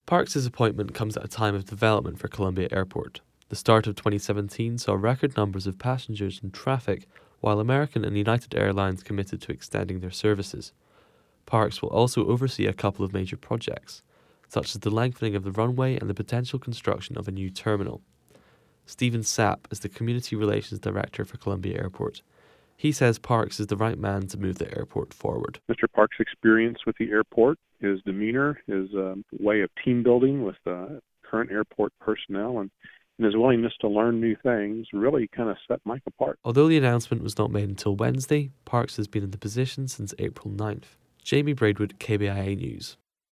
Parks' appointment comes at a time of development for Columbia Airport. The start of 2017 saw record numbers of passengers and traffic, while American and United Airlines committed to extending their services. Parks will also oversee a couple of major projects, such as the lengthening of the runway and the potential construction of a new terminal. Stephen Sapp is the Community Relations Director for Columbia Airport. He says Parks is the right man to move the airport forward. Mr. Parks' experience with the airport, his demeanor, his way of team building with current airport personnel, and his willingness to learn new things really kind of set Mike apart. Although the announcement was not made until Wednesday, Parks has been in the position since April 9th. Jamie Braidwood, KBIA News.